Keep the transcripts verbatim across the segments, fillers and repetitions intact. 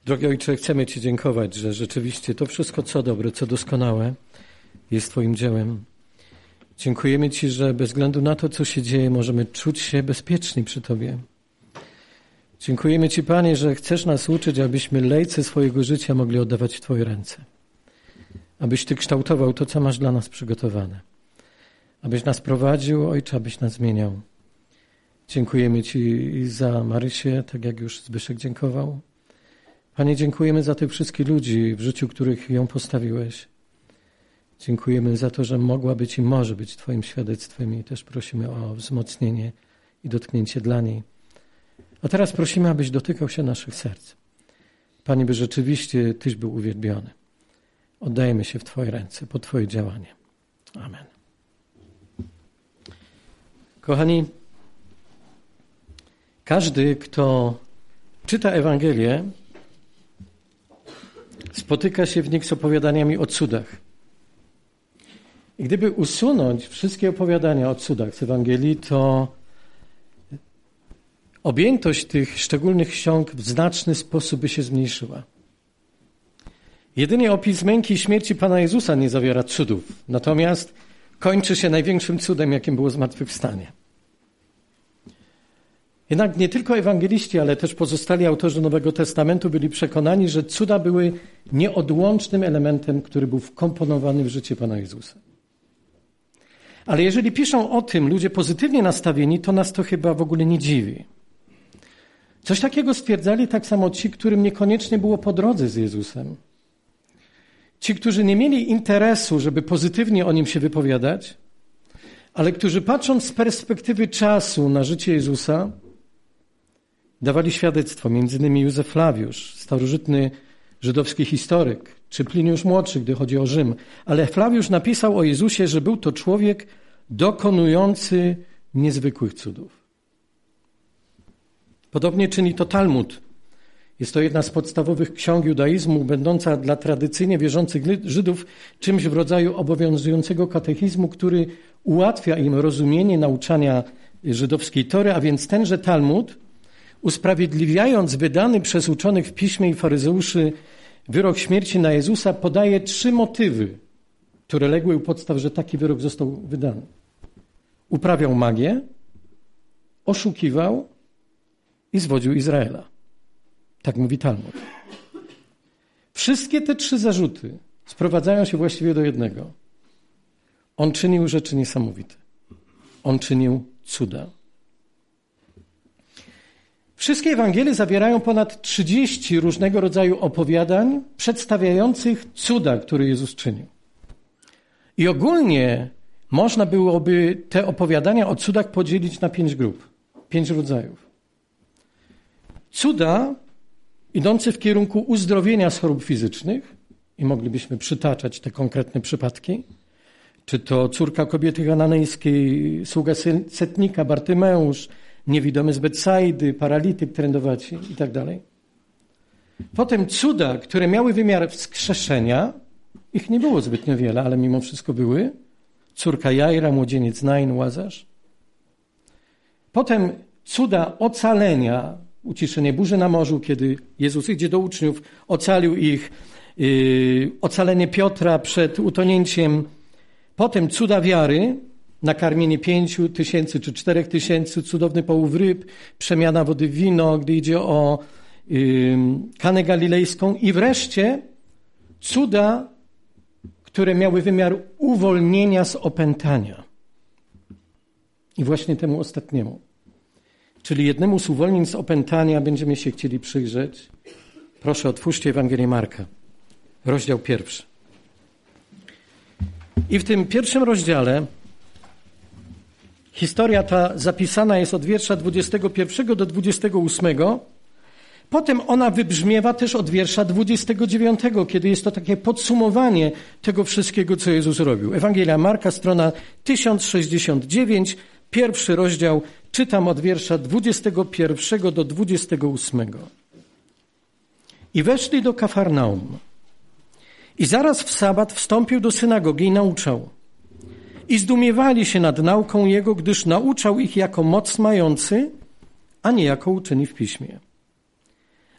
Drogi Ojcze, chcemy Ci dziękować, że rzeczywiście to wszystko, co dobre, co doskonałe, jest Twoim dziełem. Dziękujemy Ci, że bez względu na to, co się dzieje, możemy czuć się bezpieczni przy Tobie. Dziękujemy Ci, Panie, że chcesz nas uczyć, abyśmy lejce swojego życia mogli oddawać w Twoje ręce. Abyś Ty kształtował to, co masz dla nas przygotowane. Abyś nas prowadził, Ojcze, abyś nas zmieniał. Dziękujemy Ci za Marysię, tak jak już Zbyszek dziękował. Panie, dziękujemy za tych wszystkich ludzi, w życiu których ją postawiłeś. Dziękujemy za to, że mogła być i może być Twoim świadectwem i też prosimy o wzmocnienie i dotknięcie dla niej. A teraz prosimy, abyś dotykał się naszych serc. Panie, by rzeczywiście Tyś był uwielbiony. Oddajemy się w Twoje ręce, pod Twoje działanie. Amen. Kochani, każdy, kto czyta Ewangelię, spotyka się w nich z opowiadaniami o cudach. I gdyby usunąć wszystkie opowiadania o cudach z Ewangelii, to objętość tych szczególnych ksiąg w znaczny sposób by się zmniejszyła. Jedynie opis męki i śmierci Pana Jezusa nie zawiera cudów, natomiast kończy się największym cudem, jakim było zmartwychwstanie. Jednak nie tylko ewangeliści, ale też pozostali autorzy Nowego Testamentu byli przekonani, że cuda były nieodłącznym elementem, który był wkomponowany w życie Pana Jezusa. Ale jeżeli piszą o tym ludzie pozytywnie nastawieni, to nas to chyba w ogóle nie dziwi. Coś takiego stwierdzali tak samo ci, którym niekoniecznie było po drodze z Jezusem. Ci, którzy nie mieli interesu, żeby pozytywnie o Nim się wypowiadać, ale którzy patrząc z perspektywy czasu na życie Jezusa, dawali świadectwo, między innymi Józef Flawiusz, starożytny żydowski historyk, czy Pliniusz Młodszy, gdy chodzi o Rzym. Ale Flawiusz napisał o Jezusie, że był to człowiek dokonujący niezwykłych cudów. Podobnie czyni to Talmud. Jest to jedna z podstawowych ksiąg judaizmu, będąca dla tradycyjnie wierzących Żydów czymś w rodzaju obowiązującego katechizmu, który ułatwia im rozumienie nauczania żydowskiej Tory, a więc tenże Talmud, usprawiedliwiając wydany przez uczonych w piśmie i faryzeuszy wyrok śmierci na Jezusa, podaje trzy motywy, które legły u podstaw, że taki wyrok został wydany. Uprawiał magię, oszukiwał i zwodził Izraela. Tak mówi Talmud. Wszystkie te trzy zarzuty sprowadzają się właściwie do jednego. On czynił rzeczy niesamowite. On czynił cuda. Wszystkie Ewangelie zawierają ponad trzydzieści różnego rodzaju opowiadań przedstawiających cuda, które Jezus czynił. I ogólnie można byłoby te opowiadania o cudach podzielić na pięć grup, pięć rodzajów. Cuda idące w kierunku uzdrowienia z chorób fizycznych i moglibyśmy przytaczać te konkretne przypadki, czy to córka kobiety kananejskiej, sługa setnika Bartymeusz, niewidomy z Betsajdy, paralityk, trędowaci i tak dalej. Potem cuda, które miały wymiar wskrzeszenia, ich nie było zbytnio wiele, ale mimo wszystko były. Córka Jaira, młodzieniec Nain, Łazarz. Potem cuda ocalenia, uciszenie burzy na morzu, kiedy Jezus idzie do uczniów, ocalił ich, yy, ocalenie Piotra przed utonięciem. Potem cuda wiary, nakarmienie pięciu tysięcy czy czterech tysięcy, cudowny połów ryb, przemiana wody w wino, gdy idzie o yy, Kanę Galilejską. I wreszcie cuda, które miały wymiar uwolnienia z opętania. I właśnie temu ostatniemu, czyli jednemu z uwolnień z opętania będziemy się chcieli przyjrzeć. Proszę, otwórzcie Ewangelię Marka, rozdział pierwszy. I w tym pierwszym rozdziale historia ta zapisana jest od wiersza dwudziestego pierwszego do dwudziestego ósmego. Potem ona wybrzmiewa też od wiersza dwudziestego dziewiątego, kiedy jest to takie podsumowanie tego wszystkiego, co Jezus robił. Ewangelia Marka, strona tysiąc sześćdziesiąt dziewięć, pierwszy rozdział, czytam od wiersza dwudziestego pierwszego do dwudziestego ósmego. I weszli do Kafarnaum. I zaraz w sabat wstąpił do synagogi i nauczał. I zdumiewali się nad nauką Jego, gdyż nauczał ich jako moc mający, a nie jako uczeni w piśmie.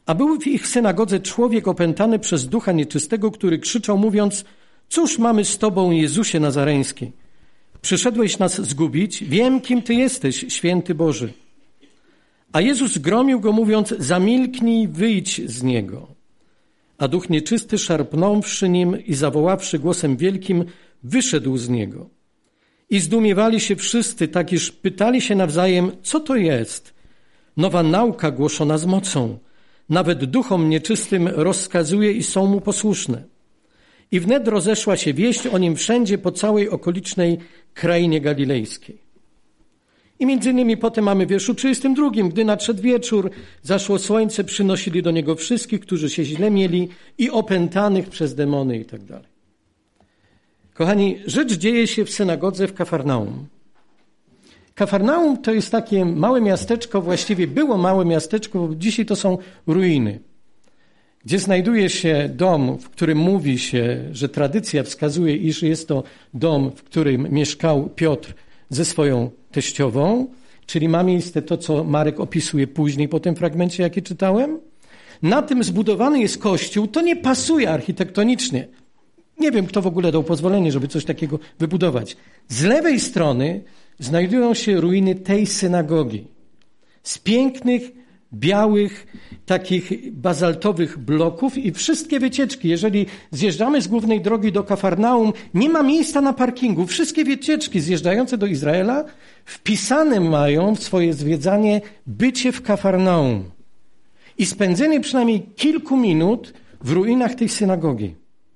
A był w ich synagodze człowiek opętany przez ducha nieczystego, który krzyczał mówiąc: cóż mamy z Tobą, Jezusie Nazareński? Przyszedłeś nas zgubić? Wiem, kim Ty jesteś, święty Boży. A Jezus gromił go mówiąc: zamilknij, wyjdź z niego. A duch nieczysty, szarpnąwszy nim i zawoławszy głosem wielkim, wyszedł z niego. I zdumiewali się wszyscy, tak iż pytali się nawzajem, co to jest? Nowa nauka głoszona z mocą. Nawet duchom nieczystym rozkazuje i są mu posłuszne. I wnet rozeszła się wieść o nim wszędzie po całej okolicznej krainie galilejskiej. I między innymi potem mamy w wierszu trzydziestym drugim, gdy nadszedł wieczór, zaszło słońce, przynosili do niego wszystkich, którzy się źle mieli i opętanych przez demony i tak dalej. Kochani, rzecz dzieje się w synagodze w Kafarnaum. Kafarnaum to jest takie małe miasteczko, właściwie było małe miasteczko, bo dzisiaj to są ruiny, gdzie znajduje się dom, w którym mówi się, że tradycja wskazuje, iż jest to dom, w którym mieszkał Piotr ze swoją teściową, czyli ma miejsce to, co Marek opisuje później po tym fragmencie, jaki czytałem. Na tym zbudowany jest kościół, to nie pasuje architektonicznie. Nie wiem, kto w ogóle dał pozwolenie, żeby coś takiego wybudować. Z lewej strony znajdują się ruiny tej synagogi. Z pięknych, białych, takich bazaltowych bloków i wszystkie wycieczki. Jeżeli zjeżdżamy z głównej drogi do Kafarnaum, nie ma miejsca na parkingu. Wszystkie wycieczki zjeżdżające do Izraela wpisane mają w swoje zwiedzanie bycie w Kafarnaum i spędzenie przynajmniej kilku minut w ruinach tej synagogi.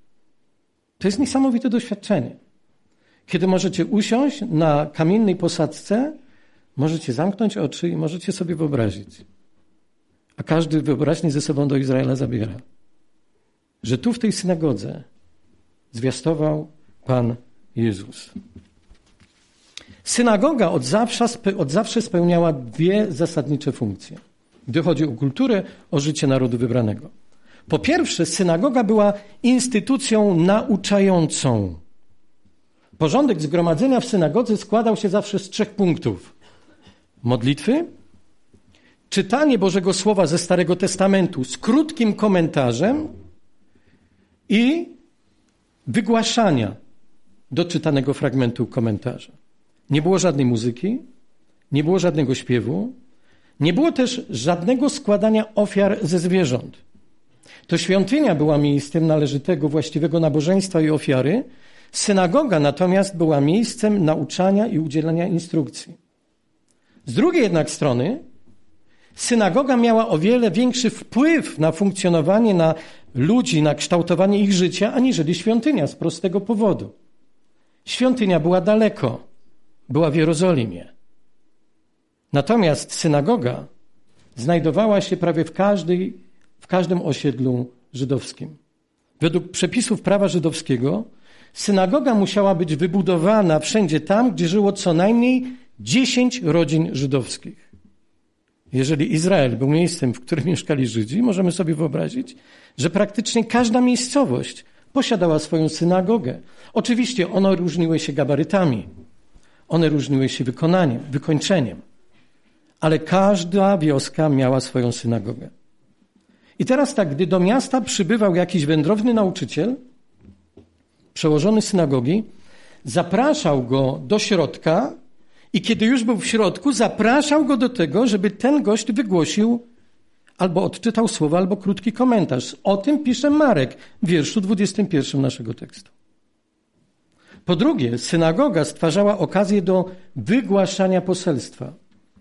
To jest niesamowite doświadczenie. Kiedy możecie usiąść na kamiennej posadzce, możecie zamknąć oczy i możecie sobie wyobrazić, a każdy wyobraźnię ze sobą do Izraela zabiera, że tu w tej synagodze zwiastował Pan Jezus. Synagoga od zawsze, od zawsze spełniała dwie zasadnicze funkcje, gdy chodzi o kulturę, o życie narodu wybranego. Po pierwsze, synagoga była instytucją nauczającą. Porządek zgromadzenia w synagodze składał się zawsze z trzech punktów. Modlitwy, czytanie Bożego Słowa ze Starego Testamentu z krótkim komentarzem i wygłaszania do czytanego fragmentu komentarza. Nie było żadnej muzyki, nie było żadnego śpiewu, nie było też żadnego składania ofiar ze zwierząt. To świątynia była miejscem należytego, właściwego nabożeństwa i ofiary. Synagoga natomiast była miejscem nauczania i udzielania instrukcji. Z drugiej jednak strony synagoga miała o wiele większy wpływ na funkcjonowanie na ludzi, na kształtowanie ich życia, aniżeli świątynia z prostego powodu. Świątynia była daleko, była w Jerozolimie. Natomiast synagoga znajdowała się prawie w każdej, w każdym osiedlu żydowskim. Według przepisów prawa żydowskiego synagoga musiała być wybudowana wszędzie tam, gdzie żyło co najmniej dziesięć rodzin żydowskich. Jeżeli Izrael był miejscem, w którym mieszkali Żydzi, możemy sobie wyobrazić, że praktycznie każda miejscowość posiadała swoją synagogę. Oczywiście one różniły się gabarytami, one różniły się wykonaniem, wykończeniem, ale każda wioska miała swoją synagogę. I teraz tak, gdy do miasta przybywał jakiś wędrowny nauczyciel, przełożony synagogi, zapraszał go do środka i kiedy już był w środku, zapraszał go do tego, żeby ten gość wygłosił albo odczytał słowa, albo krótki komentarz. O tym pisze Marek w wierszu dwudziestym pierwszym naszego tekstu. Po drugie, synagoga stwarzała okazję do wygłaszania poselstwa.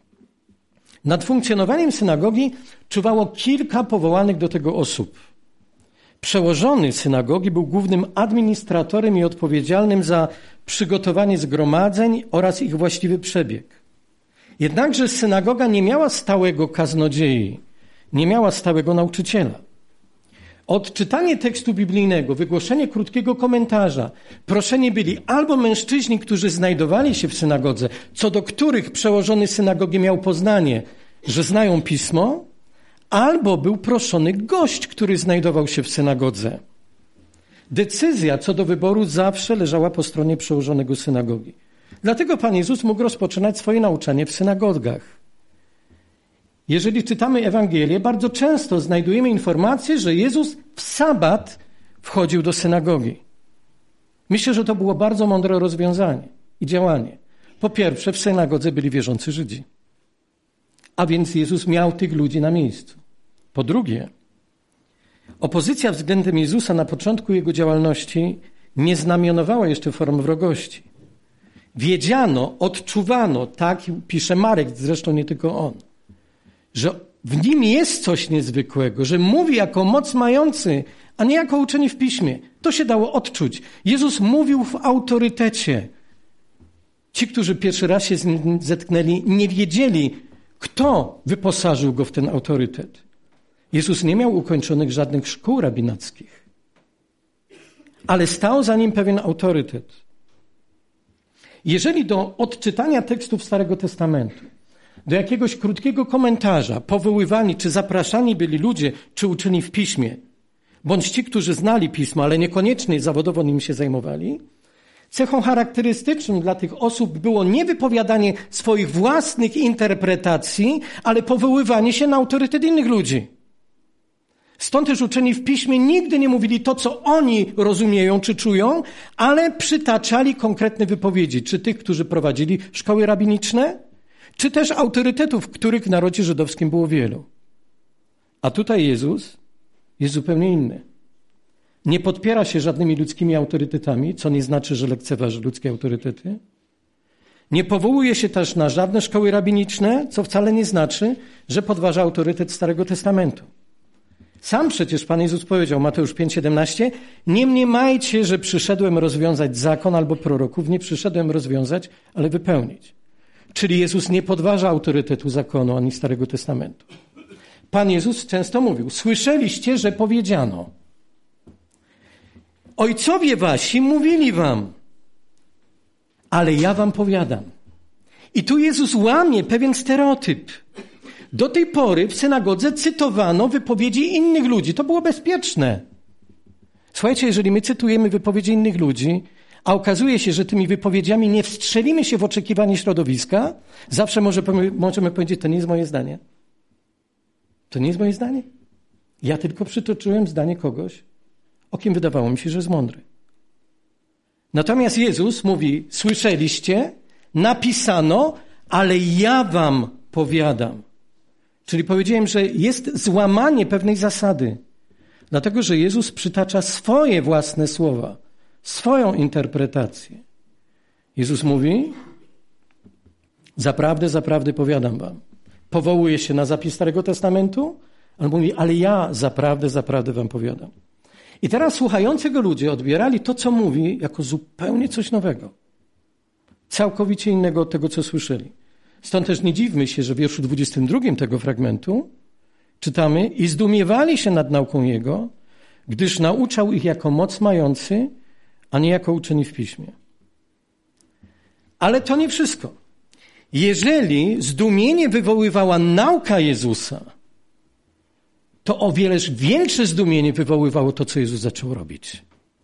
Nad funkcjonowaniem synagogi czuwało kilka powołanych do tego osób. Przełożony synagogi był głównym administratorem i odpowiedzialnym za przygotowanie zgromadzeń oraz ich właściwy przebieg. Jednakże synagoga nie miała stałego kaznodziei, nie miała stałego nauczyciela. Odczytanie tekstu biblijnego, wygłoszenie krótkiego komentarza, proszeni byli albo mężczyźni, którzy znajdowali się w synagodze, co do których przełożony synagogi miał poznanie, że znają pismo, albo był proszony gość, który znajdował się w synagodze. Decyzja co do wyboru zawsze leżała po stronie przełożonego synagogi. Dlatego Pan Jezus mógł rozpoczynać swoje nauczanie w synagogach. Jeżeli czytamy Ewangelię, bardzo często znajdujemy informację, że Jezus w sabat wchodził do synagogi. Myślę, że to było bardzo mądre rozwiązanie i działanie. Po pierwsze, w synagodze byli wierzący Żydzi, a więc Jezus miał tych ludzi na miejscu. Po drugie, opozycja względem Jezusa na początku Jego działalności nie znamionowała jeszcze form wrogości. Wiedziano, odczuwano, tak pisze Marek, zresztą nie tylko on, że w nim jest coś niezwykłego, że mówi jako moc mający, a nie jako uczeni w piśmie. To się dało odczuć. Jezus mówił w autorytecie. Ci, którzy pierwszy raz się z nim zetknęli, nie wiedzieli, kto wyposażył go w ten autorytet. Jezus nie miał ukończonych żadnych szkół rabinackich, ale stał za nim pewien autorytet. Jeżeli do odczytania tekstów Starego Testamentu, do jakiegoś krótkiego komentarza powoływani czy zapraszani byli ludzie, czy uczeni w piśmie, bądź ci, którzy znali pismo, ale niekoniecznie zawodowo nim się zajmowali, cechą charakterystyczną dla tych osób było nie wypowiadanie swoich własnych interpretacji, ale powoływanie się na autorytet innych ludzi. Stąd też uczeni w piśmie nigdy nie mówili to, co oni rozumieją czy czują, ale przytaczali konkretne wypowiedzi, czy tych, którzy prowadzili szkoły rabiniczne, czy też autorytetów, których w narodzie żydowskim było wielu. A tutaj Jezus jest zupełnie inny. Nie podpiera się żadnymi ludzkimi autorytetami, co nie znaczy, że lekceważy ludzkie autorytety. Nie powołuje się też na żadne szkoły rabiniczne, co wcale nie znaczy, że podważa autorytet Starego Testamentu. Sam przecież Pan Jezus powiedział, Mateusz pięć siedemnaście, nie mniemajcie, że przyszedłem rozwiązać zakon albo proroków, nie przyszedłem rozwiązać, ale wypełnić. Czyli Jezus nie podważa autorytetu zakonu ani Starego Testamentu. Pan Jezus często mówił, słyszeliście, że powiedziano. Ojcowie wasi mówili wam, ale ja wam powiadam. I tu Jezus łamie pewien stereotyp. Do tej pory w synagodze cytowano wypowiedzi innych ludzi. To było bezpieczne. Słuchajcie, jeżeli my cytujemy wypowiedzi innych ludzi, a okazuje się, że tymi wypowiedziami nie wstrzelimy się w oczekiwanie środowiska, zawsze może, możemy powiedzieć, to nie jest moje zdanie. To nie jest moje zdanie. Ja tylko przytoczyłem zdanie kogoś, o kim wydawało mi się, że jest mądry. Natomiast Jezus mówi, słyszeliście, napisano, ale ja wam powiadam. Czyli powiedziałem, że jest złamanie pewnej zasady. Dlatego, że Jezus przytacza swoje własne słowa, swoją interpretację. Jezus mówi, zaprawdę, zaprawdę powiadam wam. Powołuje się na zapis Starego Testamentu, ale mówi, ale ja zaprawdę, zaprawdę wam powiadam. I teraz słuchający go ludzie odbierali to, co mówi, jako zupełnie coś nowego. Całkowicie innego od tego, co słyszeli. Stąd też nie dziwmy się, że w wierszu dwudziestym drugim tego fragmentu czytamy i zdumiewali się nad nauką Jego, gdyż nauczał ich jako moc mający, a nie jako uczeni w piśmie. Ale to nie wszystko. Jeżeli zdumienie wywoływała nauka Jezusa, to o wiele większe zdumienie wywoływało to, co Jezus zaczął robić.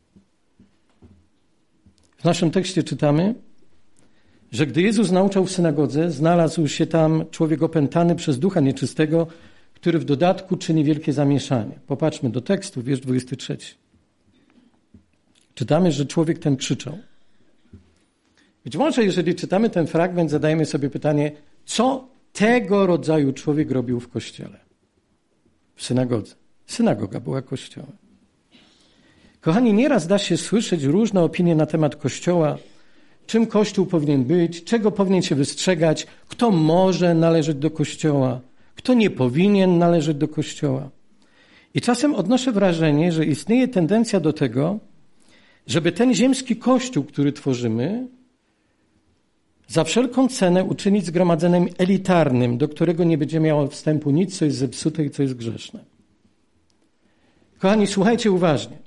W naszym tekście czytamy, że gdy Jezus nauczał w synagodze, znalazł się tam człowiek opętany przez ducha nieczystego, który w dodatku czyni wielkie zamieszanie. Popatrzmy do tekstu, wiersz dwudziesty trzeci. Czytamy, że człowiek ten krzyczał. Być może, jeżeli czytamy ten fragment, zadajemy sobie pytanie, co tego rodzaju człowiek robił w kościele, w synagodze. Synagoga była kościołem. Kochani, nieraz da się słyszeć różne opinie na temat Kościoła, czym Kościół powinien być, czego powinien się wystrzegać, kto może należeć do Kościoła, kto nie powinien należeć do Kościoła. I czasem odnoszę wrażenie, że istnieje tendencja do tego, żeby ten ziemski Kościół, który tworzymy, za wszelką cenę uczynić zgromadzeniem elitarnym, do którego nie będzie miało wstępu nic, co jest zepsute i co jest grzeszne. Kochani, słuchajcie uważnie.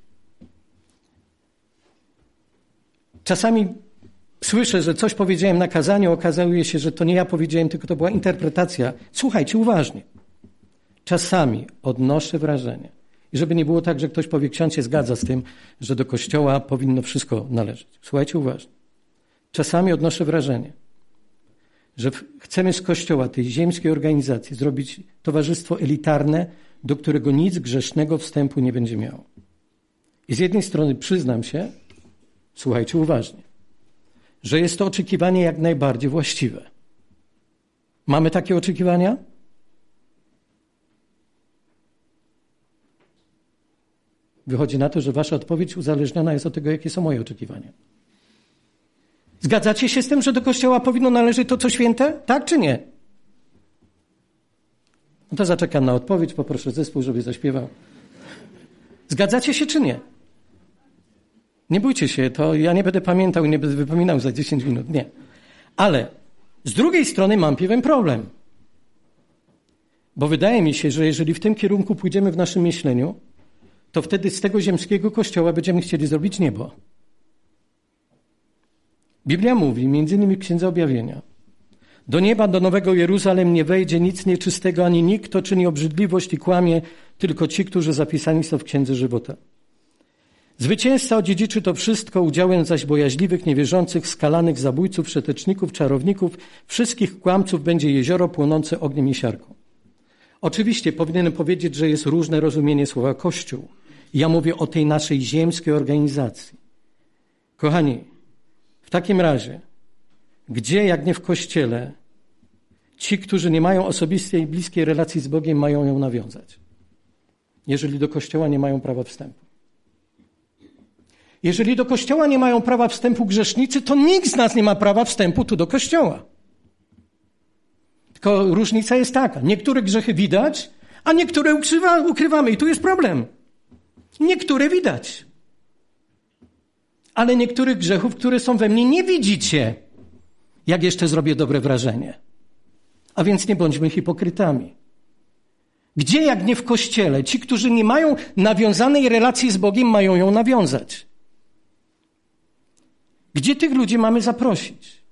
Czasami słyszę, że coś powiedziałem na kazaniu, okazuje się, że to nie ja powiedziałem, tylko to była interpretacja. Słuchajcie uważnie. Czasami odnoszę wrażenie, i żeby nie było tak, że ktoś powie, ksiądz się zgadza z tym, że do Kościoła powinno wszystko należeć. Słuchajcie uważnie. Czasami odnoszę wrażenie, że chcemy z Kościoła, tej ziemskiej organizacji, zrobić towarzystwo elitarne, do którego nic grzesznego wstępu nie będzie miało. I z jednej strony przyznam się, słuchajcie uważnie, że jest to oczekiwanie jak najbardziej właściwe. Mamy takie oczekiwania? Wychodzi na to, że wasza odpowiedź uzależniona jest od tego, jakie są moje oczekiwania. Zgadzacie się z tym, że do Kościoła powinno należeć to, co święte? Tak czy nie? No to zaczekam na odpowiedź, poproszę zespół, żeby zaśpiewał. Zgadzacie się czy nie? Nie bójcie się, to ja nie będę pamiętał i nie będę wypominał za dziesięć minut, nie. Ale z drugiej strony mam pewien problem. Bo wydaje mi się, że jeżeli w tym kierunku pójdziemy w naszym myśleniu, to wtedy z tego ziemskiego kościoła będziemy chcieli zrobić niebo. Biblia mówi, między innymi w Księdze Objawienia, do nieba, do Nowego Jeruzalem nie wejdzie nic nieczystego, ani nikt, kto czyni obrzydliwość i kłamie, tylko ci, którzy zapisani są w Księdze Żywota. Zwycięzca odziedziczy to wszystko, udziałem zaś bojaźliwych, niewierzących, skalanych, zabójców, przeteczników, czarowników, wszystkich kłamców będzie jezioro płonące ogniem i siarką. Oczywiście powinienem powiedzieć, że jest różne rozumienie słowa Kościół. Ja mówię o tej naszej ziemskiej organizacji. Kochani, w takim razie, gdzie jak nie w Kościele, ci, którzy nie mają osobistej i bliskiej relacji z Bogiem, mają ją nawiązać? Jeżeli do Kościoła nie mają prawa wstępu. Jeżeli do Kościoła nie mają prawa wstępu grzesznicy, to nikt z nas nie ma prawa wstępu tu do Kościoła. Tylko różnica jest taka. Niektóre grzechy widać, a niektóre ukrywa, ukrywamy. I tu jest problem. Niektóre widać. Ale niektórych grzechów, które są we mnie, nie widzicie. Jak jeszcze zrobię dobre wrażenie. A więc nie bądźmy hipokrytami. Gdzie jak nie w Kościele? Ci, którzy nie mają nawiązanej relacji z Bogiem, mają ją nawiązać. Gdzie tych ludzi mamy zaprosić?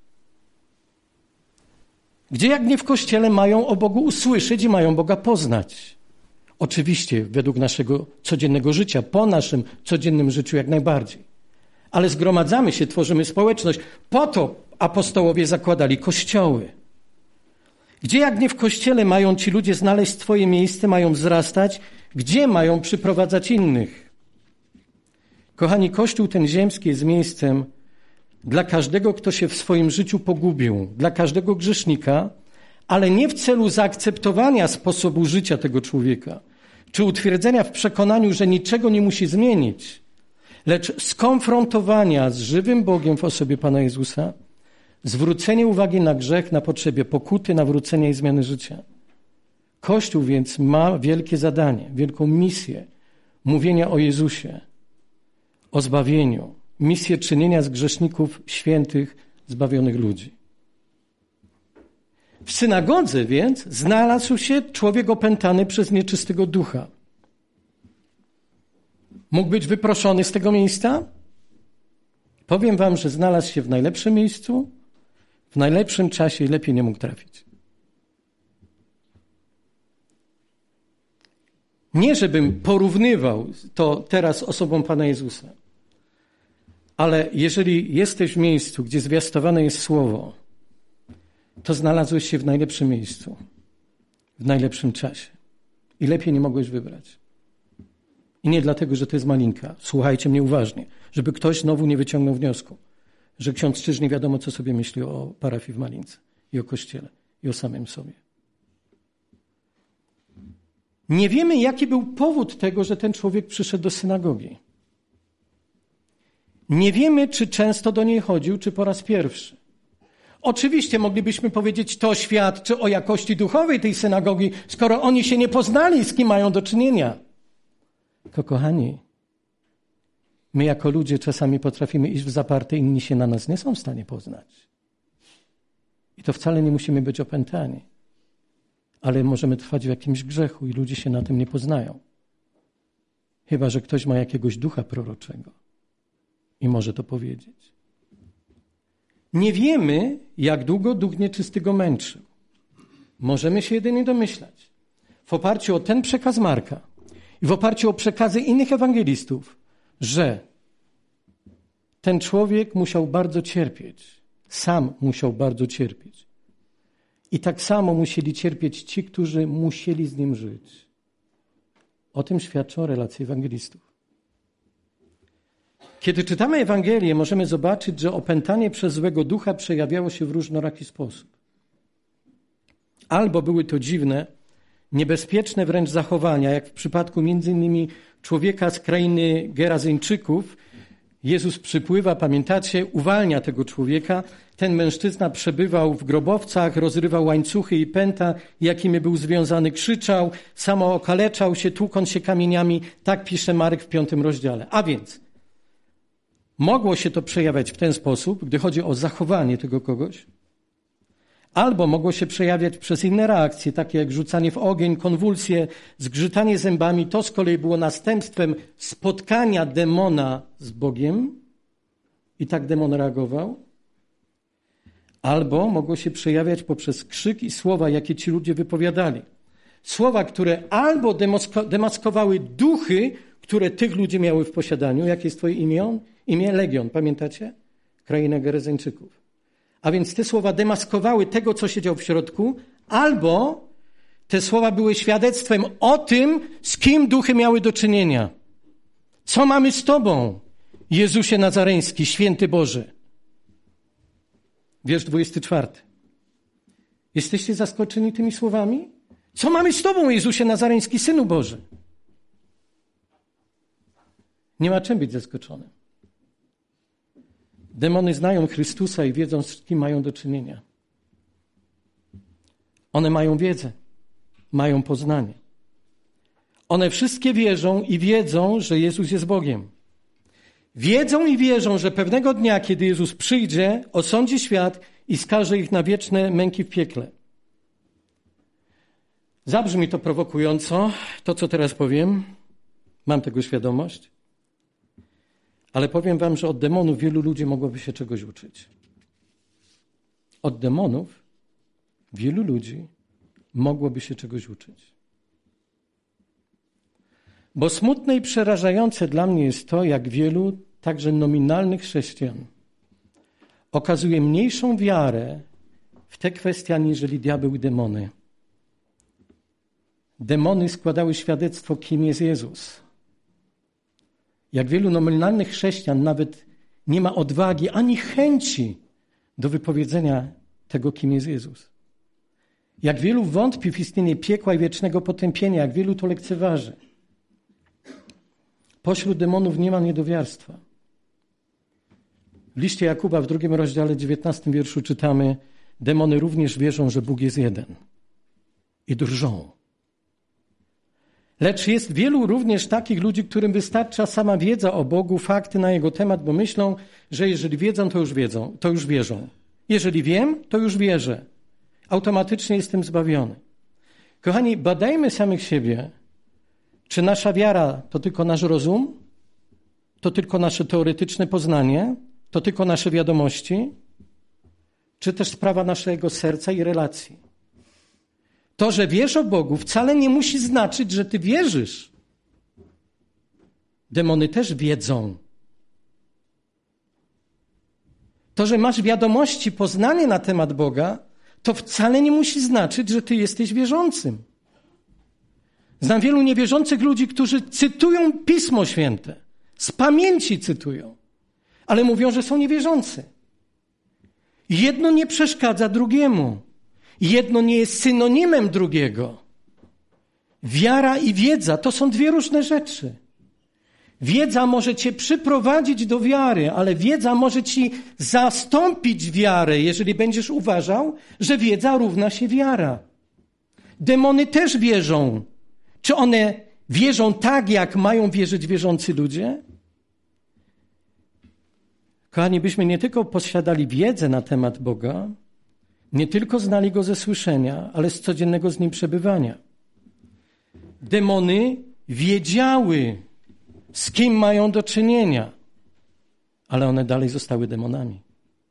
Gdzie jak nie w Kościele mają o Bogu usłyszeć i mają Boga poznać? Oczywiście według naszego codziennego życia, po naszym codziennym życiu jak najbardziej. Ale zgromadzamy się, tworzymy społeczność. Po to apostołowie zakładali kościoły. Gdzie jak nie w Kościele mają ci ludzie znaleźć swoje miejsce, mają wzrastać? Gdzie mają przyprowadzać innych? Kochani, Kościół ten ziemski jest miejscem dla każdego, kto się w swoim życiu pogubił, dla każdego grzesznika, ale nie w celu zaakceptowania sposobu życia tego człowieka, czy utwierdzenia w przekonaniu, że niczego nie musi zmienić, lecz skonfrontowania z żywym Bogiem w osobie Pana Jezusa, zwrócenie uwagi na grzech, na potrzebie pokuty, nawrócenia i zmiany życia. Kościół więc ma wielkie zadanie, wielką misję mówienia o Jezusie, o zbawieniu, misję czynienia z grzeszników świętych, zbawionych ludzi. W synagodze więc znalazł się człowiek opętany przez nieczystego ducha. Mógł być wyproszony z tego miejsca? Powiem wam, że znalazł się w najlepszym miejscu, w najlepszym czasie i lepiej nie mógł trafić. Nie, żebym porównywał to teraz z osobą Pana Jezusa, ale jeżeli jesteś w miejscu, gdzie zwiastowane jest Słowo, to znalazłeś się w najlepszym miejscu, w najlepszym czasie i lepiej nie mogłeś wybrać. I nie dlatego, że to jest malinka. Słuchajcie mnie uważnie, żeby ktoś znowu nie wyciągnął wniosku, że ksiądz Czyż nie wiadomo, co sobie myśli o parafii w Malince i o Kościele i o samym sobie. Nie wiemy, jaki był powód tego, że ten człowiek przyszedł do synagogi. Nie wiemy, czy często do niej chodził, czy po raz pierwszy. Oczywiście moglibyśmy powiedzieć, to świadczy o jakości duchowej tej synagogi, skoro oni się nie poznali, z kim mają do czynienia. Tylko kochani, my jako ludzie czasami potrafimy iść w zaparte, inni się na nas nie są w stanie poznać. I to wcale nie musimy być opętani. Ale możemy trwać w jakimś grzechu i ludzie się na tym nie poznają. Chyba że ktoś ma jakiegoś ducha proroczego i może to powiedzieć. Nie wiemy, jak długo duch nieczysty go męczył. Możemy się jedynie domyślać. W oparciu o ten przekaz Marka i w oparciu o przekazy innych ewangelistów, że ten człowiek musiał bardzo cierpieć. Sam musiał bardzo cierpieć. I tak samo musieli cierpieć ci, którzy musieli z Nim żyć. O tym świadczą relacje ewangelistów. Kiedy czytamy Ewangelię, możemy zobaczyć, że opętanie przez złego ducha przejawiało się w różnoraki sposób. Albo były to dziwne, niebezpieczne wręcz zachowania, jak w przypadku między innymi człowieka z krainy Gerazyńczyków. Jezus przypływa, pamiętacie, uwalnia tego człowieka. Ten mężczyzna przebywał w grobowcach, rozrywał łańcuchy i pęta, jakimi był związany, krzyczał, samo okaleczał się, tłukąc się kamieniami. Tak pisze Marek w piątym rozdziale. A więc mogło się to przejawiać w ten sposób, gdy chodzi o zachowanie tego kogoś, albo mogło się przejawiać przez inne reakcje, takie jak rzucanie w ogień, konwulsje, zgrzytanie zębami. To z kolei było następstwem spotkania demona z Bogiem i tak demon reagował. Albo mogło się przejawiać poprzez krzyk i słowa, jakie ci ludzie wypowiadali. Słowa, które albo demaskowały duchy, które tych ludzi miały w posiadaniu. Jakie jest twoje imię? Imię Legion, pamiętacie? Kraina Gerazyńczyków. A więc te słowa demaskowały tego, co się działo w środku, albo te słowa były świadectwem o tym, z kim duchy miały do czynienia. Co mamy z Tobą, Jezusie Nazareński, Święty Boży? Wiersz dwudziesty czwarty. Jesteście zaskoczeni tymi słowami? Co mamy z Tobą, Jezusie Nazareński, Synu Boży? Nie ma czym być zaskoczonym. Demony znają Chrystusa i wiedzą, z kim mają do czynienia. One mają wiedzę, mają poznanie. One wszystkie wierzą i wiedzą, że Jezus jest Bogiem. Wiedzą i wierzą, że pewnego dnia, kiedy Jezus przyjdzie, osądzi świat i skaże ich na wieczne męki w piekle. Zabrzmi to prowokująco, to co teraz powiem. Mam tego świadomość. Ale powiem wam, że od demonów wielu ludzi mogłoby się czegoś uczyć. Od demonów wielu ludzi mogłoby się czegoś uczyć. Bo smutne i przerażające dla mnie jest to, jak wielu, także nominalnych chrześcijan, okazuje mniejszą wiarę w te kwestie, aniżeli diabeł i demony. Demony składały świadectwo, kim jest Jezus. Jak wielu nominalnych chrześcijan nawet nie ma odwagi ani chęci do wypowiedzenia tego, kim jest Jezus. Jak wielu wątpi w istnienie piekła i wiecznego potępienia, jak wielu to lekceważy. Pośród demonów nie ma niedowiarstwa. W liście Jakuba w drugim rozdziale, dziewiętnastym wierszu czytamy: demony również wierzą, że Bóg jest jeden i drżą. Lecz jest wielu również takich ludzi, którym wystarcza sama wiedza o Bogu, fakty na Jego temat, bo myślą, że jeżeli wiedzą, to już wiedzą, to już wierzą. Jeżeli wiem, to już wierzę. Automatycznie jestem zbawiony. Kochani, badajmy samych siebie. Czy nasza wiara to tylko nasz rozum? To tylko nasze teoretyczne poznanie? To tylko nasze wiadomości? Czy też sprawa naszego serca i relacji? To, że wiesz o Bogu, wcale nie musi znaczyć, że ty wierzysz. Demony też wiedzą. To, że masz wiadomości, poznanie na temat Boga, to wcale nie musi znaczyć, że ty jesteś wierzącym. Znam wielu niewierzących ludzi, którzy cytują Pismo Święte. Z pamięci cytują. Ale mówią, że są niewierzący. Jedno nie przeszkadza drugiemu. Jedno nie jest synonimem drugiego. Wiara i wiedza to są dwie różne rzeczy. Wiedza może cię przyprowadzić do wiary, ale wiedza może ci zastąpić wiarę, jeżeli będziesz uważał, że wiedza równa się wiara. Demony też wierzą. Czy one wierzą tak, jak mają wierzyć wierzący ludzie? Kochani, byśmy nie tylko posiadali wiedzę na temat Boga, nie tylko znali Go ze słyszenia, ale z codziennego z Nim przebywania. Demony wiedziały, z kim mają do czynienia, ale one dalej zostały demonami.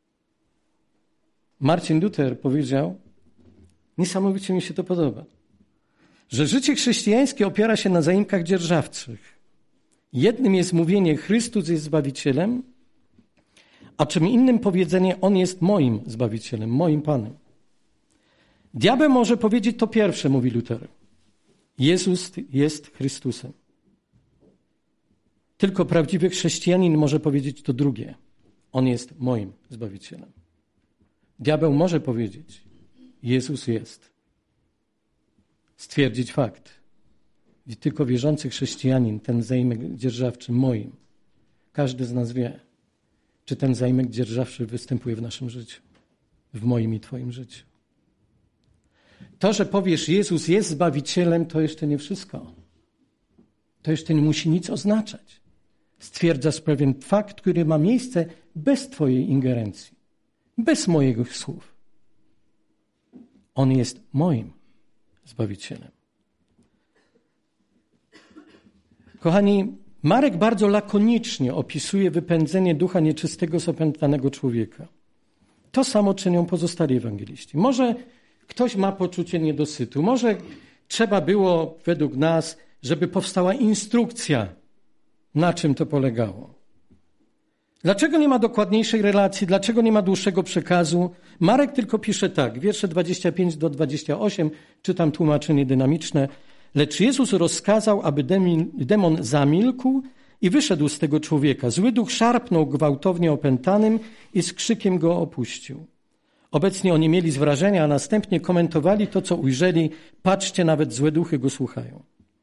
Marcin Luther powiedział, niesamowicie mi się to podoba, że życie chrześcijańskie opiera się na zaimkach dzierżawczych. Jednym jest mówienie Chrystus jest Zbawicielem, a czym innym powiedzenie On jest moim Zbawicielem, moim Panem. Diabeł może powiedzieć to pierwsze, mówi Luter. Jezus jest Chrystusem. Tylko prawdziwy chrześcijanin może powiedzieć to drugie. On jest moim Zbawicielem. Diabeł może powiedzieć, Jezus jest. Stwierdzić fakt. I tylko wierzący chrześcijanin, ten zaimek dzierżawczy moim. Każdy z nas wie, czy ten zaimek dzierżawczy występuje w naszym życiu. W moim i twoim życiu. To, że powiesz, Jezus jest Zbawicielem, to jeszcze nie wszystko. To jeszcze nie musi nic oznaczać. Stwierdzasz pewien fakt, który ma miejsce bez twojej ingerencji. Bez moich słów. On jest moim Zbawicielem. Kochani, Marek bardzo lakonicznie opisuje wypędzenie ducha nieczystego z opętanego człowieka. To samo czynią pozostali ewangeliści. Może ktoś ma poczucie niedosytu. Może trzeba było według nas, żeby powstała instrukcja, na czym to polegało. Dlaczego nie ma dokładniejszej relacji? Dlaczego nie ma dłuższego przekazu? Marek tylko pisze tak, wiersze dwadzieścia pięć do dwudziestego ósmego, czytam tłumaczenie dynamiczne. Lecz Jezus rozkazał, aby demon zamilkł i wyszedł z tego człowieka. Zły duch szarpnął gwałtownie opętanym i z krzykiem go opuścił. Obecnie oni mieli z wrażenia, a następnie komentowali to, co ujrzeli. Patrzcie, nawet złe duchy go słuchają.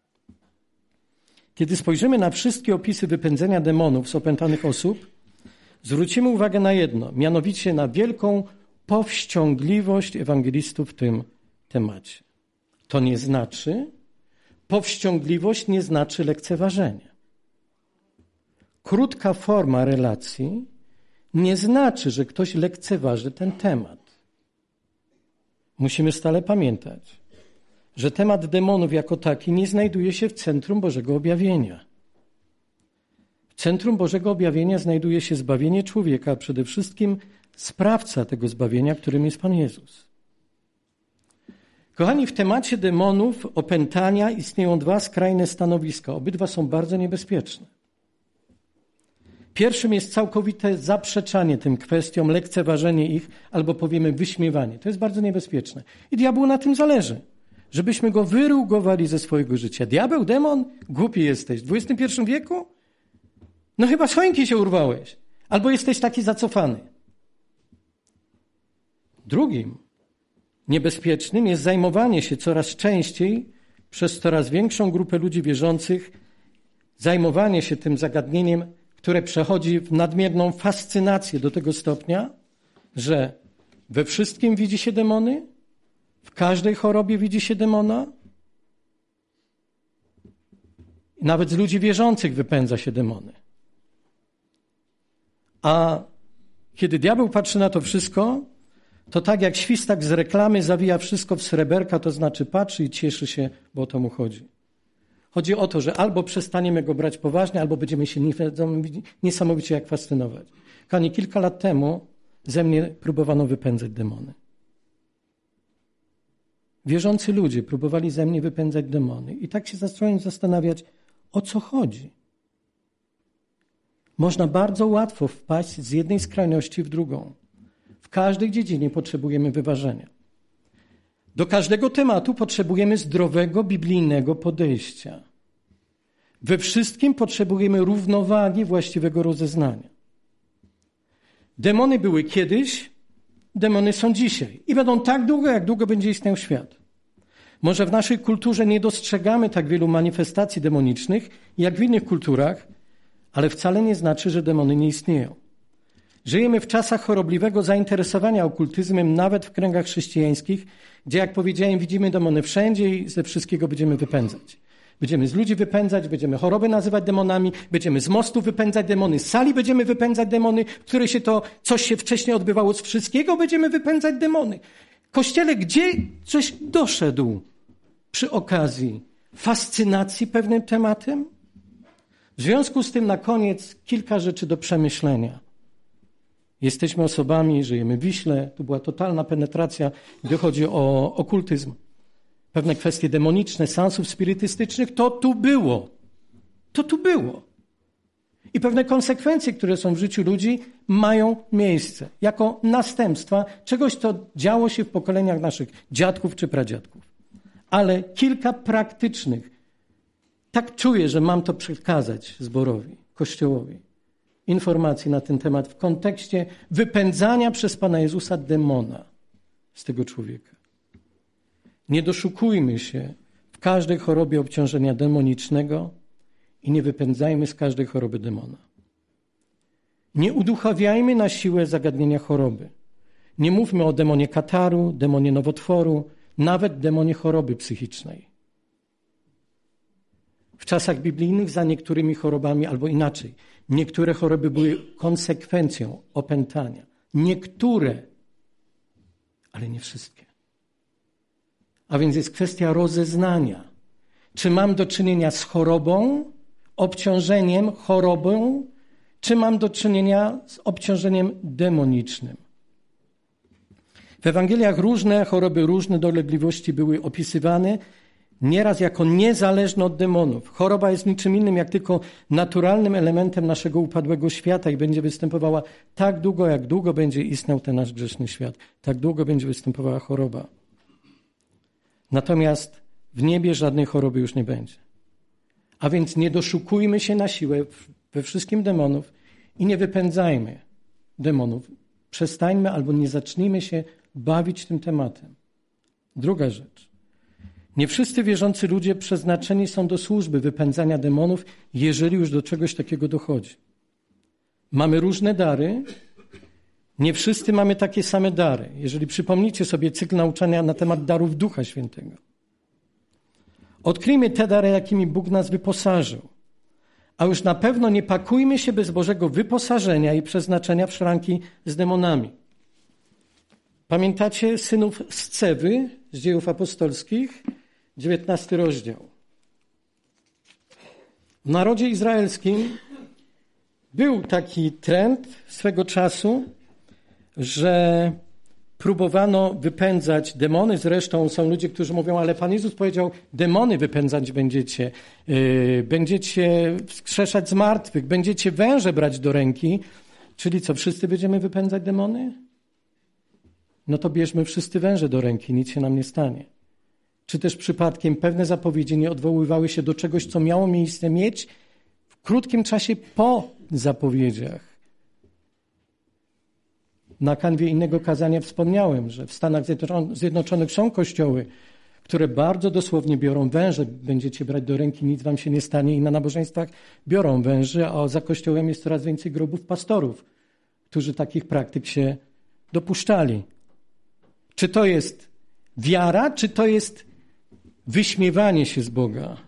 Kiedy spojrzymy na wszystkie opisy wypędzenia demonów z opętanych osób, zwrócimy uwagę na jedno, mianowicie na wielką powściągliwość ewangelistów w tym temacie. To nie znaczy, powściągliwość nie znaczy lekceważenie. Krótka forma relacji nie znaczy, że ktoś lekceważy ten temat. Musimy stale pamiętać, że temat demonów jako taki nie znajduje się w centrum Bożego objawienia. W centrum Bożego objawienia znajduje się zbawienie człowieka, a przede wszystkim sprawca tego zbawienia, którym jest Pan Jezus. Kochani, w temacie demonów, opętania istnieją dwa skrajne stanowiska. Obydwa są bardzo niebezpieczne. Pierwszym jest całkowite zaprzeczanie tym kwestiom, lekceważenie ich, albo powiemy wyśmiewanie. To jest bardzo niebezpieczne. I diabłu na tym zależy, żebyśmy go wyrugowali ze swojego życia. Diabeł, demon, głupi jesteś. W dwudziestym pierwszym wieku? No chyba z choinki się urwałeś. Albo jesteś taki zacofany. Drugim niebezpiecznym jest zajmowanie się coraz częściej przez coraz większą grupę ludzi wierzących, zajmowanie się tym zagadnieniem, które przechodzi w nadmierną fascynację do tego stopnia, że we wszystkim widzi się demony, w każdej chorobie widzi się demona, i nawet z ludzi wierzących wypędza się demony. A kiedy diabeł patrzy na to wszystko, to tak jak świstak z reklamy zawija wszystko w sreberka, to znaczy patrzy i cieszy się, bo o to mu chodzi. Chodzi o to, że albo przestaniemy go brać poważnie, albo będziemy się niesamowicie jak fascynować. Kochani, kilka lat temu ze mnie próbowano wypędzać demony. Wierzący ludzie próbowali ze mnie wypędzać demony. I tak się zacząłem zastanawiać, o co chodzi. Można bardzo łatwo wpaść z jednej skrajności w drugą. W każdej dziedzinie potrzebujemy wyważenia. Do każdego tematu potrzebujemy zdrowego, biblijnego podejścia. We wszystkim potrzebujemy równowagi, właściwego rozeznania. Demony były kiedyś, demony są dzisiaj. I będą tak długo, jak długo będzie istniał świat. Może w naszej kulturze nie dostrzegamy tak wielu manifestacji demonicznych, jak w innych kulturach, ale wcale nie znaczy, że demony nie istnieją. Żyjemy w czasach chorobliwego zainteresowania okultyzmem, nawet w kręgach chrześcijańskich, gdzie, jak powiedziałem, widzimy demony wszędzie i ze wszystkiego będziemy wypędzać. Będziemy z ludzi wypędzać, będziemy choroby nazywać demonami, będziemy z mostu wypędzać demony, z sali będziemy wypędzać demony, w której się to coś się wcześniej odbywało, z wszystkiego będziemy wypędzać demony. Kościele, gdzie coś doszedł przy okazji fascynacji pewnym tematem? W związku z tym na koniec kilka rzeczy do przemyślenia. Jesteśmy osobami, żyjemy w Wiśle, tu była totalna penetracja, gdy chodzi o okultyzm. Pewne kwestie demoniczne, seansów spirytystycznych, to tu było. To tu było. I pewne konsekwencje, które są w życiu ludzi, mają miejsce jako następstwa czegoś, co działo się w pokoleniach naszych dziadków czy pradziadków. Ale kilka praktycznych, tak czuję, że mam to przekazać zborowi, Kościołowi, informacji na ten temat w kontekście wypędzania przez Pana Jezusa demona z tego człowieka. Nie doszukujmy się w każdej chorobie obciążenia demonicznego i nie wypędzajmy z każdej choroby demona. Nie uduchawiajmy na siłę zagadnienia choroby. Nie mówmy o demonie kataru, demonie nowotworu, nawet demonie choroby psychicznej. W czasach biblijnych za niektórymi chorobami, albo inaczej, niektóre choroby były konsekwencją opętania. Niektóre, ale nie wszystkie. A więc jest kwestia rozeznania. Czy mam do czynienia z chorobą, obciążeniem, chorobą, czy mam do czynienia z obciążeniem demonicznym. W Ewangeliach różne choroby, różne dolegliwości były opisywane, nieraz jako niezależne od demonów. Choroba jest niczym innym, jak tylko naturalnym elementem naszego upadłego świata i będzie występowała tak długo, jak długo będzie istniał ten nasz grzeszny świat. Tak długo będzie występowała choroba. Natomiast w niebie żadnej choroby już nie będzie. A więc nie doszukujmy się na siłę we wszystkim demonów i nie wypędzajmy demonów. Przestańmy albo nie zacznijmy się bawić tym tematem. Druga rzecz. Nie wszyscy wierzący ludzie przeznaczeni są do służby wypędzania demonów, jeżeli już do czegoś takiego dochodzi. Mamy różne dary. Nie wszyscy mamy takie same dary. Jeżeli przypomnicie sobie cykl nauczania na temat darów Ducha Świętego. Odkryjmy te dary, jakimi Bóg nas wyposażył. A już na pewno nie pakujmy się bez Bożego wyposażenia i przeznaczenia w szranki z demonami. Pamiętacie synów Scewy z Dziejów Apostolskich? dziewiętnasty rozdział. W narodzie izraelskim był taki trend swego czasu, że próbowano wypędzać demony. Zresztą są ludzie, którzy mówią, ale Pan Jezus powiedział, demony wypędzać będziecie, yy, będziecie wskrzeszać z martwych, będziecie węże brać do ręki. Czyli co, wszyscy będziemy wypędzać demony? No to bierzmy wszyscy węże do ręki, nic się nam nie stanie. Czy też przypadkiem pewne zapowiedzi nie odwoływały się do czegoś, co miało miejsce mieć w krótkim czasie po zapowiedziach? Na kanwie innego kazania wspomniałem, że w Stanach Zjednoczonych są kościoły, które bardzo dosłownie biorą węże. Będziecie brać do ręki, nic wam się nie stanie i na nabożeństwach biorą węże, a za kościołem jest coraz więcej grobów pastorów, którzy takich praktyk się dopuszczali. Czy to jest wiara, czy to jest wyśmiewanie się z Boga?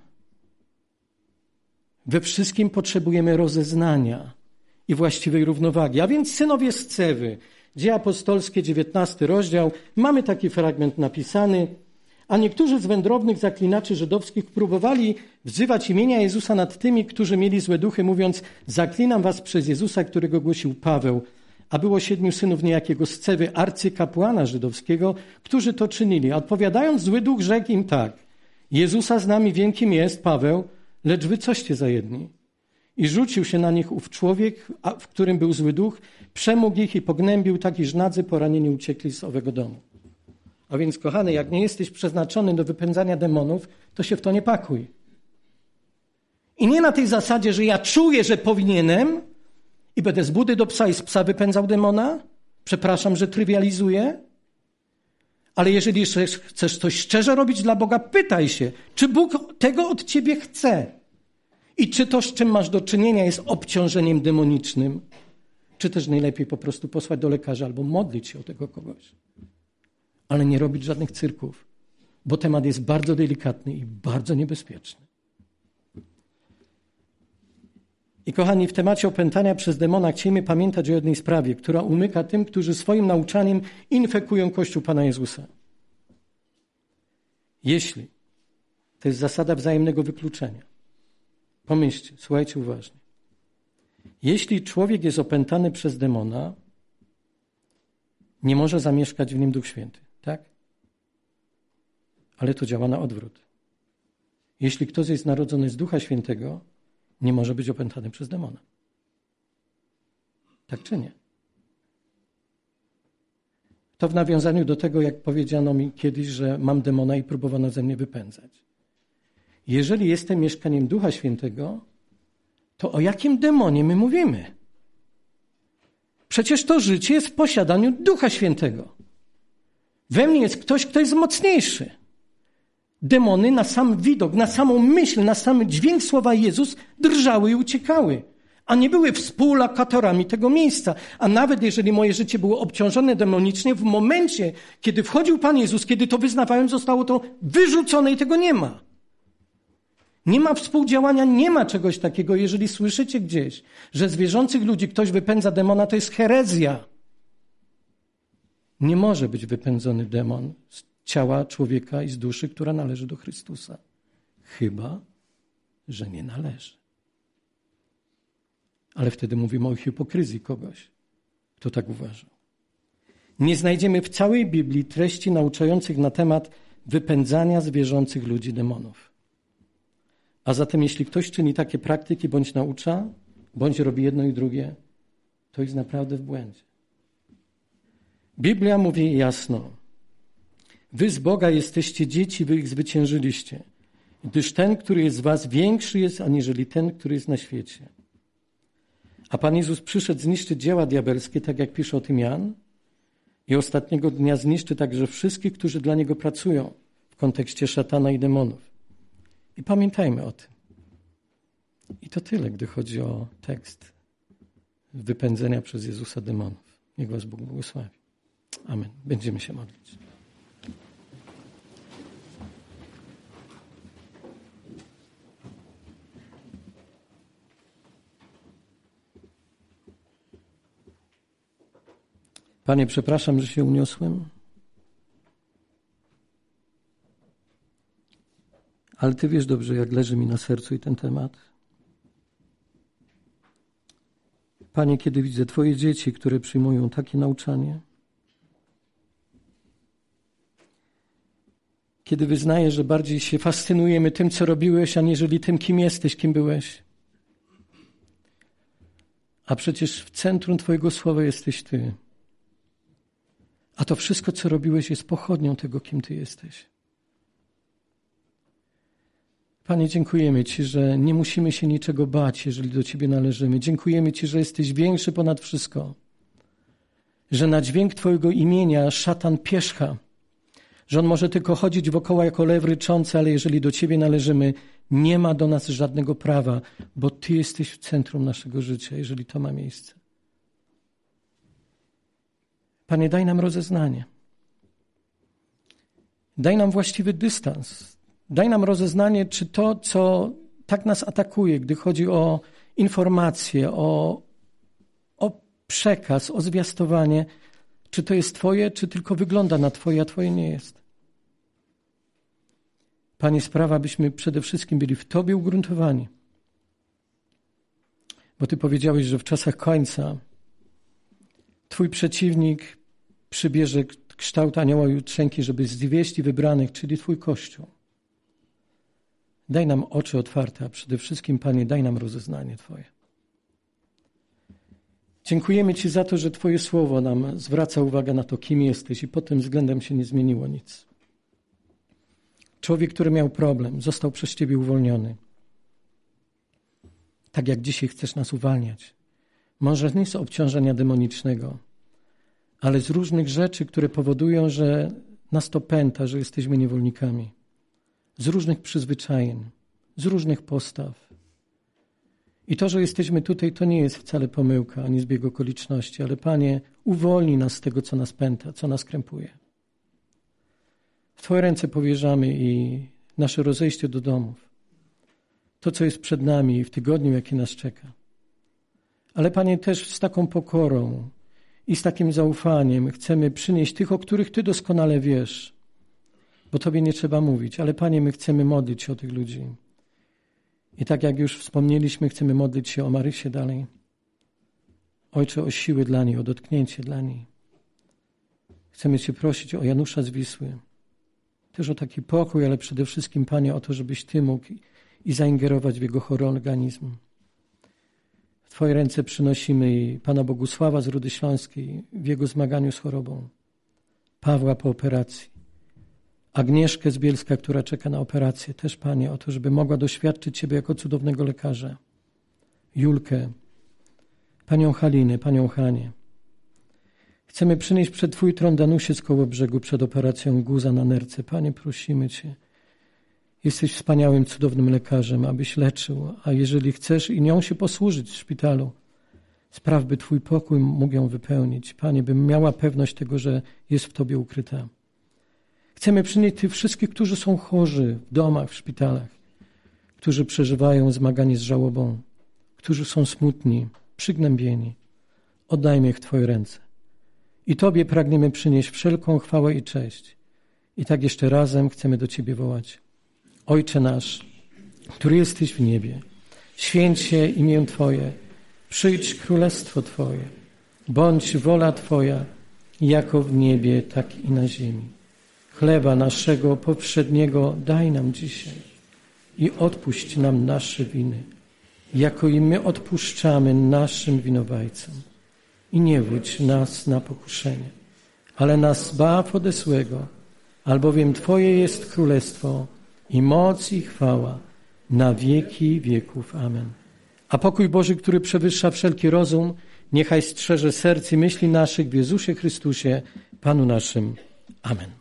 We wszystkim potrzebujemy rozeznania i właściwej równowagi. A więc synowie Scewy, Dzieje Apostolskie, dziewiętnasty rozdział, mamy taki fragment napisany. A niektórzy z wędrownych zaklinaczy żydowskich próbowali wzywać imienia Jezusa nad tymi, którzy mieli złe duchy, mówiąc, zaklinam was przez Jezusa, którego głosił Paweł. A było siedmiu synów niejakiego Scewy, arcykapłana żydowskiego, którzy to czynili. A odpowiadając, zły duch rzekł im tak, Jezusa z nami wiem, kim jest Paweł, lecz wy coście za jedni. I rzucił się na nich ów człowiek, w którym był zły duch, przemógł ich i pognębił, tak iż nadzy poranieni uciekli z owego domu. A więc, kochany, jak nie jesteś przeznaczony do wypędzania demonów, to się w to nie pakuj. I nie na tej zasadzie, że ja czuję, że powinienem i będę z budy do psa i z psa wypędzał demona. Przepraszam, że trywializuję. Ale jeżeli chcesz coś szczerze robić dla Boga, pytaj się, czy Bóg tego od ciebie chce. I czy to, z czym masz do czynienia, jest obciążeniem demonicznym, czy też najlepiej po prostu posłać do lekarza albo modlić się o tego kogoś. Ale nie robić żadnych cyrków, bo temat jest bardzo delikatny i bardzo niebezpieczny. I kochani, w temacie opętania przez demona chcielibyśmy pamiętać o jednej sprawie, która umyka tym, którzy swoim nauczaniem infekują Kościół Pana Jezusa. Jeśli to jest zasada wzajemnego wykluczenia, pomyślcie, słuchajcie uważnie. Jeśli człowiek jest opętany przez demona, nie może zamieszkać w nim Duch Święty, tak? Ale to działa na odwrót. Jeśli ktoś jest narodzony z Ducha Świętego, nie może być opętany przez demona. Tak czy nie? To w nawiązaniu do tego, jak powiedziano mi kiedyś, że mam demona i próbowano ze mnie wypędzać. Jeżeli jestem mieszkaniem Ducha Świętego, to o jakim demonie my mówimy? Przecież to życie jest w posiadaniu Ducha Świętego. We mnie jest ktoś, kto jest mocniejszy. Demony na sam widok, na samą myśl, na sam dźwięk słowa Jezus drżały i uciekały, a nie były współlokatorami tego miejsca. A nawet jeżeli moje życie było obciążone demonicznie, w momencie, kiedy wchodził Pan Jezus, kiedy to wyznawałem, zostało to wyrzucone i tego nie ma. Nie ma współdziałania, nie ma czegoś takiego. Jeżeli słyszycie gdzieś, że z wierzących ludzi ktoś wypędza demona, to jest herezja. Nie może być wypędzony demon z ciała człowieka i z duszy, która należy do Chrystusa. Chyba że nie należy. Ale wtedy mówimy o hipokryzji kogoś, kto tak uważał. Nie znajdziemy w całej Biblii treści nauczających na temat wypędzania z wierzących ludzi demonów. A zatem jeśli ktoś czyni takie praktyki, bądź naucza, bądź robi jedno i drugie, to jest naprawdę w błędzie. Biblia mówi jasno: wy z Boga jesteście dzieci, wy ich zwyciężyliście, gdyż ten, który jest z was, większy jest, aniżeli ten, który jest na świecie. A Pan Jezus przyszedł zniszczyć dzieła diabelskie, tak jak pisze o tym Jan, i ostatniego dnia zniszczy także wszystkich, którzy dla Niego pracują w kontekście szatana i demonów. I pamiętajmy o tym. I to tyle, gdy chodzi o tekst wypędzenia przez Jezusa demonów. Niech was Bóg błogosławi. Amen. Będziemy się modlić. Panie, przepraszam, że się uniosłem, ale Ty wiesz dobrze, jak leży mi na sercu i ten temat. Panie, kiedy widzę Twoje dzieci, które przyjmują takie nauczanie, kiedy wyznaję, że bardziej się fascynujemy tym, co robiłeś, aniżeli tym, kim jesteś, kim byłeś. A przecież w centrum Twojego słowa jesteś Ty. A to wszystko, co robiłeś, jest pochodnią tego, kim Ty jesteś. Panie, dziękujemy Ci, że nie musimy się niczego bać, jeżeli do Ciebie należymy. Dziękujemy Ci, że jesteś większy ponad wszystko. Że na dźwięk Twojego imienia szatan pierzcha. Że on może tylko chodzić wokoło jako lew ryczący, ale jeżeli do Ciebie należymy, nie ma do nas żadnego prawa, bo Ty jesteś w centrum naszego życia, jeżeli to ma miejsce. Panie, daj nam rozeznanie. Daj nam właściwy dystans. Daj nam rozeznanie, czy to, co tak nas atakuje, gdy chodzi o informacje, o, o przekaz, o zwiastowanie, czy to jest Twoje, czy tylko wygląda na Twoje, a Twoje nie jest. Panie, sprawa, byśmy przede wszystkim byli w Tobie ugruntowani. Bo Ty powiedziałeś, że w czasach końca Twój przeciwnik przybierze kształt anioła jutrzenki, żeby zwieść wybranych, czyli Twój Kościół. Daj nam oczy otwarte, a przede wszystkim, Panie, daj nam rozeznanie Twoje. Dziękujemy Ci za to, że Twoje słowo nam zwraca uwagę na to, kim jesteś i pod tym względem się nie zmieniło nic. Człowiek, który miał problem, został przez Ciebie uwolniony. Tak jak dzisiaj chcesz nas uwalniać. Może nie z obciążenia demonicznego, ale z różnych rzeczy, które powodują, że nas to pęta, że jesteśmy niewolnikami. Z różnych przyzwyczajeń, z różnych postaw. I to, że jesteśmy tutaj, to nie jest wcale pomyłka, ani zbieg okoliczności, ale Panie, uwolnij nas z tego, co nas pęta, co nas krępuje. W Twoje ręce powierzamy i nasze rozejście do domów. To, co jest przed nami w tygodniu, jaki nas czeka. Ale Panie, też z taką pokorą i z takim zaufaniem chcemy przynieść tych, o których Ty doskonale wiesz, bo Tobie nie trzeba mówić, ale Panie, my chcemy modlić się o tych ludzi. I tak jak już wspomnieliśmy, chcemy modlić się o Marysię dalej. Ojcze, o siły dla niej, o dotknięcie dla niej. Chcemy Cię prosić o Janusza z Wisły. Też o taki pokój, ale przede wszystkim, Panie, o to, żebyś Ty mógł i zaingerować w jego chory organizm. W Twoje ręce przynosimy i Pana Bogusława z Rudy Śląskiej w jego zmaganiu z chorobą, Pawła po operacji, Agnieszkę z Bielska, która czeka na operację, też Panie, o to, żeby mogła doświadczyć Ciebie jako cudownego lekarza, Julkę, Panią Halinę, Panią Hanię. Chcemy przynieść przed Twój tron Danusię z Kołobrzegu przed operacją guza na nerce. Panie, prosimy Cię, jesteś wspaniałym, cudownym lekarzem, abyś leczył, a jeżeli chcesz i nią się posłużyć w szpitalu, spraw, by Twój pokój mógł ją wypełnić. Panie, bym miała pewność tego, że jest w Tobie ukryta. Chcemy przynieść tych wszystkich, którzy są chorzy w domach, w szpitalach, którzy przeżywają zmaganie z żałobą, którzy są smutni, przygnębieni. Oddajmy ich w Twoje ręce. I Tobie pragniemy przynieść wszelką chwałę i cześć. I tak jeszcze razem chcemy do Ciebie wołać. Ojcze nasz, który jesteś w niebie, święć się imię Twoje, przyjdź królestwo Twoje, bądź wola Twoja, jako w niebie, tak i na ziemi. Chleba naszego powszedniego daj nam dzisiaj i odpuść nam nasze winy, jako i my odpuszczamy naszym winowajcom. I nie wódź nas na pokuszenie, ale nas zbaw ode złego, albowiem Twoje jest królestwo i moc i chwała na wieki wieków. Amen. A pokój Boży, który przewyższa wszelki rozum, niechaj strzeże serc i myśli naszych w Jezusie Chrystusie, Panu naszym. Amen.